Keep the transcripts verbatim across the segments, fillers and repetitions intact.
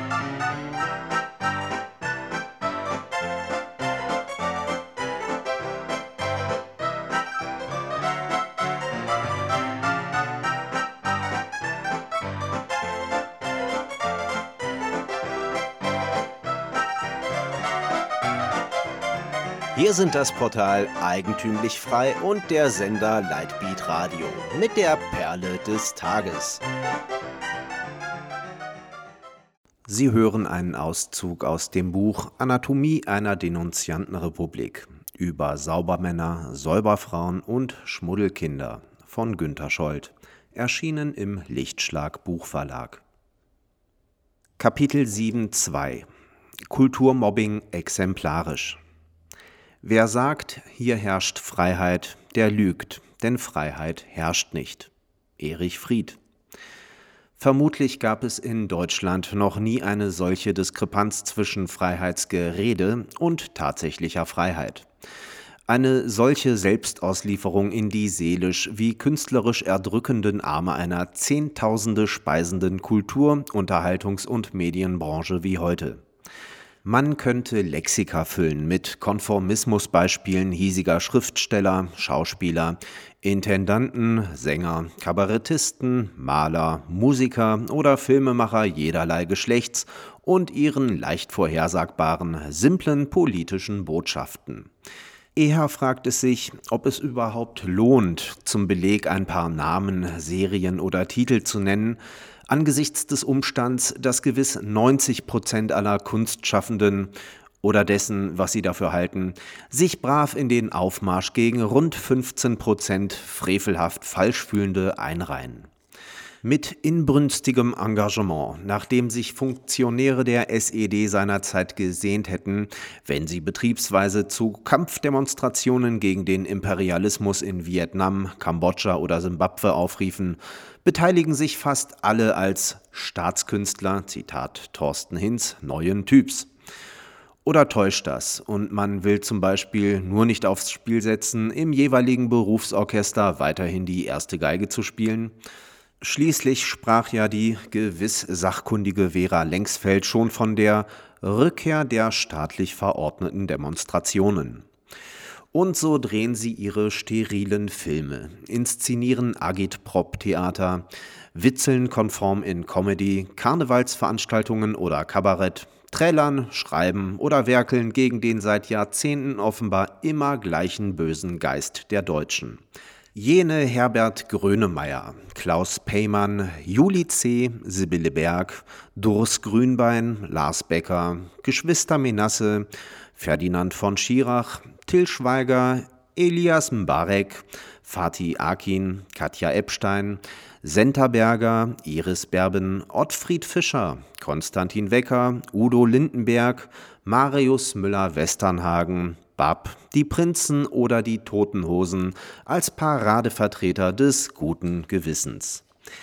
Wir sind das Portal Eigentümlich Frei und der Sender Lightbeat Radio mit der Perle des Tages. Sie hören einen Auszug aus dem Buch Anatomie einer Denunziantenrepublik über Saubermänner, Säuberfrauen und Schmuddelkinder von Günter Schold, erschienen im Lichtschlag Buchverlag. Kapitel sieben Punkt zwei Kulturmobbing exemplarisch. Wer sagt, hier herrscht Freiheit, der lügt, denn Freiheit herrscht nicht. Erich Fried. Vermutlich gab es in Deutschland noch nie eine solche Diskrepanz zwischen Freiheitsgerede und tatsächlicher Freiheit. Eine solche Selbstauslieferung in die seelisch wie künstlerisch erdrückenden Arme einer Zehntausende speisenden Kultur-, Unterhaltungs- und Medienbranche wie heute. Man könnte Lexika füllen mit Konformismusbeispielen hiesiger Schriftsteller, Schauspieler, Intendanten, Sänger, Kabarettisten, Maler, Musiker oder Filmemacher jederlei Geschlechts und ihren leicht vorhersagbaren, simplen politischen Botschaften. Eher fragt es sich, ob es überhaupt lohnt, zum Beleg ein paar Namen, Serien oder Titel zu nennen, angesichts des Umstands, dass gewiss neunzig Prozent aller Kunstschaffenden oder dessen, was sie dafür halten, sich brav in den Aufmarsch gegen rund fünfzehn Prozent frevelhaft Falschfühlende einreihen. Mit inbrünstigem Engagement, nachdem sich Funktionäre der S E D seinerzeit gesehnt hätten, wenn sie betriebsweise zu Kampfdemonstrationen gegen den Imperialismus in Vietnam, Kambodscha oder Simbabwe aufriefen, beteiligen sich fast alle als Staatskünstler, Zitat Thorsten Hinz, neuen Typs. Oder täuscht das und man will zum Beispiel nur nicht aufs Spiel setzen, im jeweiligen Berufsorchester weiterhin die erste Geige zu spielen? Schließlich sprach ja die gewiss sachkundige Vera Lengsfeld schon von der Rückkehr der staatlich verordneten Demonstrationen. Und so drehen sie ihre sterilen Filme, inszenieren Agitprop-Theater, witzeln konform in Comedy, Karnevalsveranstaltungen oder Kabarett, trällern, schreiben oder werkeln gegen den seit Jahrzehnten offenbar immer gleichen bösen Geist der Deutschen. Jene Herbert Grönemeyer, Klaus Peymann, Juli C., Sibylle Berg, Durs Grünbein, Lars Becker, Geschwister Menasse, Ferdinand von Schirach, Till Schweiger, Elias Mbarek, Fatih Akin, Katja Epstein, Senta Berger, Iris Berben, Ottfried Fischer, Konstantin Wecker, Udo Lindenberg, Marius Müller-Westernhagen, Bab, die Prinzen oder die Toten Hosen als Paradevertreter des guten Gewissens.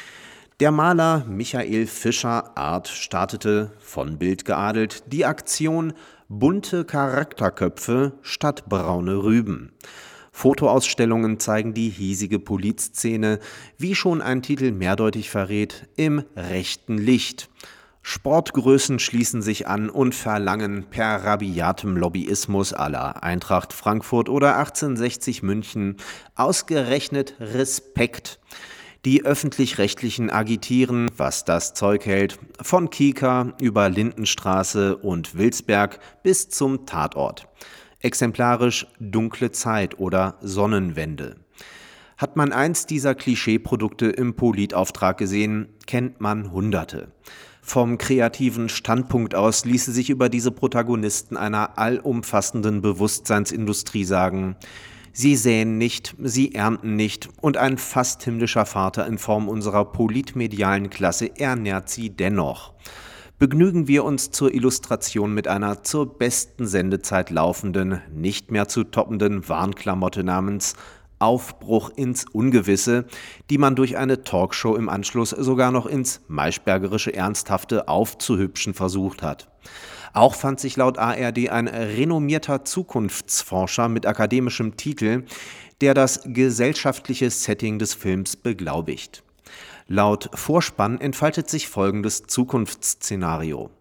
Der Maler Michael Fischer-Arndt startete, von Bild geadelt, die Aktion Bunte Charakterköpfe statt braune Rüben. Fotoausstellungen zeigen die hiesige Polizszene, wie schon ein Titel mehrdeutig verrät, im rechten Licht. Sportgrößen schließen sich an und verlangen per rabiatem Lobbyismus à la Eintracht Frankfurt oder achtzehnhundertsechzig München ausgerechnet Respekt. Die Öffentlich-Rechtlichen agitieren, was das Zeug hält, von Kieker über Lindenstraße und Wilsberg bis zum Tatort. Exemplarisch Dunkle Zeit oder Sonnenwende. Hat man eins dieser Klischeeprodukte im Politauftrag gesehen, kennt man Hunderte. Vom kreativen Standpunkt aus ließe sich über diese Protagonisten einer allumfassenden Bewusstseinsindustrie sagen: Sie säen nicht, sie ernten nicht und ein fast himmlischer Vater in Form unserer politmedialen Klasse ernährt sie dennoch. Begnügen wir uns zur Illustration mit einer zur besten Sendezeit laufenden, nicht mehr zu toppenden Warnklamotte namens Aufbruch ins Ungewisse, die man durch eine Talkshow im Anschluss sogar noch ins maischbergerische Ernsthafte aufzuhübschen versucht hat. Auch fand sich laut A R D ein renommierter Zukunftsforscher mit akademischem Titel, der das gesellschaftliche Setting des Films beglaubigt. Laut Vorspann entfaltet sich folgendes Zukunftsszenario.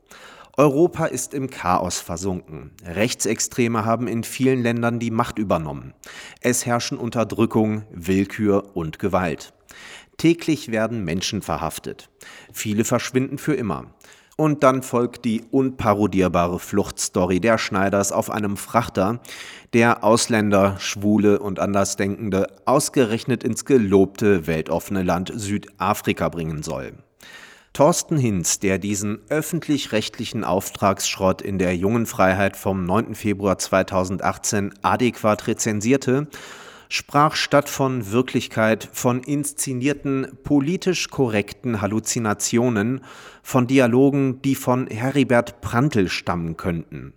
Europa ist im Chaos versunken. Rechtsextreme haben in vielen Ländern die Macht übernommen. Es herrschen Unterdrückung, Willkür und Gewalt. Täglich werden Menschen verhaftet. Viele verschwinden für immer. Und dann folgt die unparodierbare Fluchtstory der Schneiders auf einem Frachter, der Ausländer, Schwule und Andersdenkende ausgerechnet ins gelobte weltoffene Land Südafrika bringen soll. Thorsten Hinz, der diesen öffentlich-rechtlichen Auftragsschrott in der Jungen Freiheit vom neunten Februar zweitausendachtzehn adäquat rezensierte, sprach statt von Wirklichkeit von inszenierten, politisch korrekten Halluzinationen, von Dialogen, die von Heribert Prantl stammen könnten.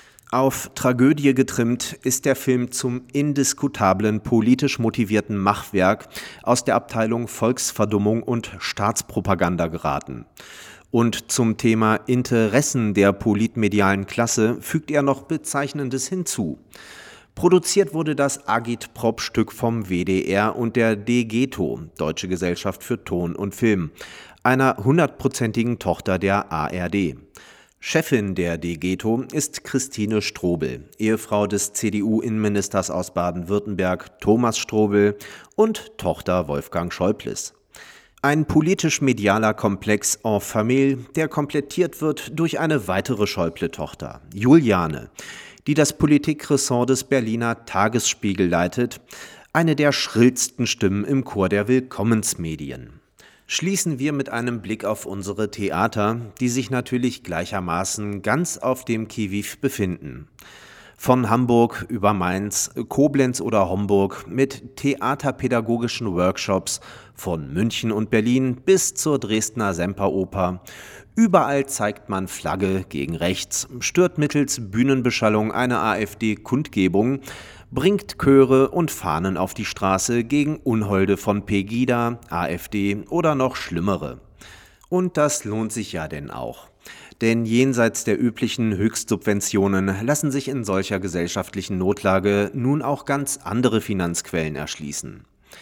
Auf Tragödie getrimmt ist der Film zum indiskutablen politisch motivierten Machwerk aus der Abteilung Volksverdummung und Staatspropaganda geraten. Und zum Thema Interessen der politmedialen Klasse fügt er noch Bezeichnendes hinzu. Produziert wurde das Agitprop-Stück vom W D R und der DGETO, Deutsche Gesellschaft für Ton und Film, einer hundertprozentigen Tochter der A R D. Chefin der DGETO ist Christine Strobel, Ehefrau des C D U-Innenministers aus Baden-Württemberg Thomas Strobel und Tochter Wolfgang Schäublis. Ein politisch-medialer Komplex en famille, der komplettiert wird durch eine weitere Schäuble-Tochter, Juliane, die das Politikressort des Berliner Tagesspiegel leitet, eine der schrillsten Stimmen im Chor der Willkommensmedien. Schließen wir mit einem Blick auf unsere Theater, die sich natürlich gleichermaßen ganz auf dem Qui-Vive befinden. Von Hamburg über Mainz, Koblenz oder Homburg mit theaterpädagogischen Workshops, von München und Berlin bis zur Dresdner Semperoper. Überall zeigt man Flagge gegen rechts, stört mittels Bühnenbeschallung eine AfD-Kundgebung, bringt Chöre und Fahnen auf die Straße gegen Unholde von Pegida, AfD oder noch schlimmere. Und das lohnt sich ja denn auch. Denn jenseits der üblichen Höchstsubventionen lassen sich in solcher gesellschaftlichen Notlage nun auch ganz andere Finanzquellen erschließen.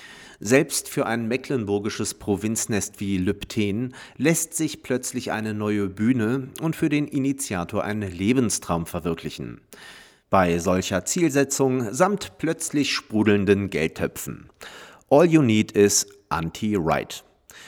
Selbst für ein mecklenburgisches Provinznest wie Lübten lässt sich plötzlich eine neue Bühne und für den Initiator ein Lebenstraum verwirklichen. Bei solcher Zielsetzung samt plötzlich sprudelnden Geldtöpfen. All you need is anti-right.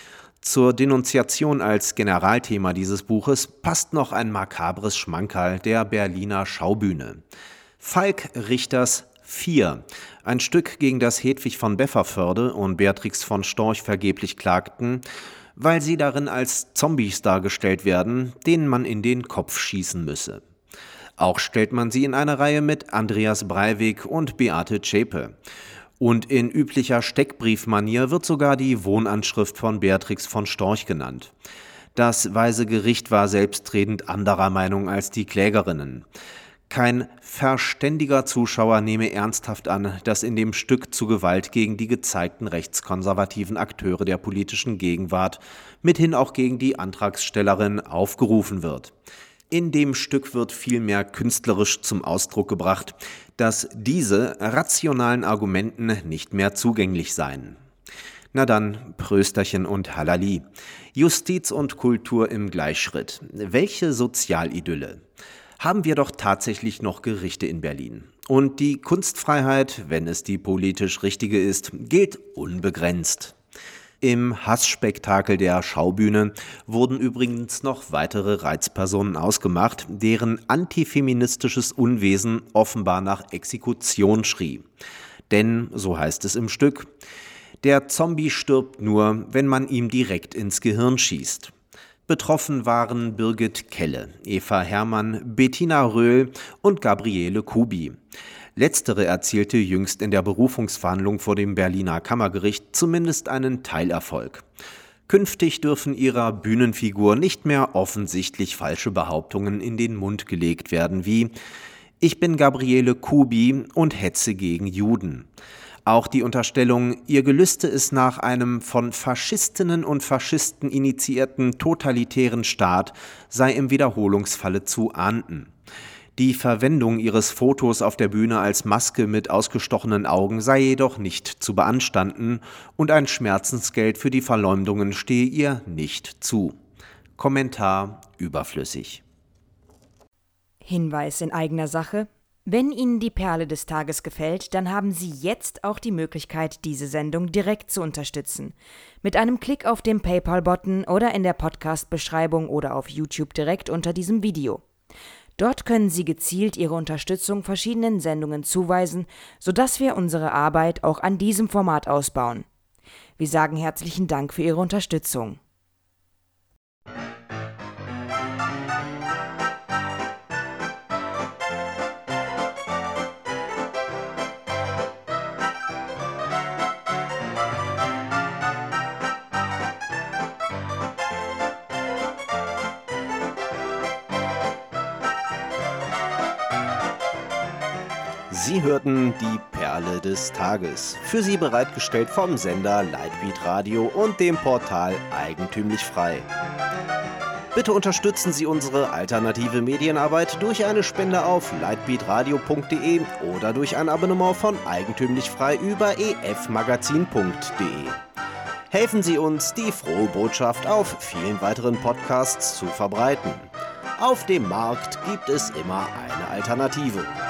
Zur Denunziation als Generalthema dieses Buches passt noch ein makabres Schmankerl der Berliner Schaubühne. Falk Richters vier, ein Stück, gegen das Hedwig von Befferförde und Beatrix von Storch vergeblich klagten, weil sie darin als Zombies dargestellt werden, denen man in den Kopf schießen müsse. Auch stellt man sie in eine Reihe mit Andreas Breivik und Beate Zschäpe. Und in üblicher Steckbriefmanier wird sogar die Wohnanschrift von Beatrix von Storch genannt. Das Weise Gericht war selbstredend anderer Meinung als die Klägerinnen. Kein verständiger Zuschauer nehme ernsthaft an, dass in dem Stück zu Gewalt gegen die gezeigten rechtskonservativen Akteure der politischen Gegenwart, mithin auch gegen die Antragstellerin, aufgerufen wird. In dem Stück wird vielmehr künstlerisch zum Ausdruck gebracht, dass diese rationalen Argumenten nicht mehr zugänglich seien. Na dann, Prösterchen und Hallali. Justiz und Kultur im Gleichschritt. Welche Sozialidylle. Haben wir doch tatsächlich noch Gerichte in Berlin. Und die Kunstfreiheit, wenn es die politisch richtige ist, gilt unbegrenzt. Im Hassspektakel der Schaubühne wurden übrigens noch weitere Reizpersonen ausgemacht, deren antifeministisches Unwesen offenbar nach Exekution schrie. Denn, so heißt es im Stück, der Zombie stirbt nur, wenn man ihm direkt ins Gehirn schießt. Betroffen waren Birgit Kelle, Eva Herrmann, Bettina Röhl und Gabriele Kubi. Letztere erzielte jüngst in der Berufungsverhandlung vor dem Berliner Kammergericht zumindest einen Teilerfolg. Künftig dürfen ihrer Bühnenfigur nicht mehr offensichtlich falsche Behauptungen in den Mund gelegt werden wie »Ich bin Gabriele Kubi und hetze gegen Juden«. Auch die Unterstellung, ihr Gelüste ist nach einem von Faschistinnen und Faschisten initiierten totalitären Staat, sei im Wiederholungsfalle zu ahnden. Die Verwendung ihres Fotos auf der Bühne als Maske mit ausgestochenen Augen sei jedoch nicht zu beanstanden und ein Schmerzensgeld für die Verleumdungen stehe ihr nicht zu. Kommentar überflüssig. Hinweis in eigener Sache: Wenn Ihnen die Perle des Tages gefällt, dann haben Sie jetzt auch die Möglichkeit, diese Sendung direkt zu unterstützen. Mit einem Klick auf den PayPal-Button oder in der Podcast-Beschreibung oder auf YouTube direkt unter diesem Video. Dort können Sie gezielt Ihre Unterstützung verschiedenen Sendungen zuweisen, sodass wir unsere Arbeit auch an diesem Format ausbauen. Wir sagen herzlichen Dank für Ihre Unterstützung. Sie hörten die Perle des Tages, für Sie bereitgestellt vom Sender Lightbeat Radio und dem Portal Eigentümlich Frei. Bitte unterstützen Sie unsere alternative Medienarbeit durch eine Spende auf lightbeatradio punkt de oder durch ein Abonnement von Eigentümlich Frei über e f magazin punkt de. Helfen Sie uns, die frohe Botschaft auf vielen weiteren Podcasts zu verbreiten. Auf dem Markt gibt es immer eine Alternative.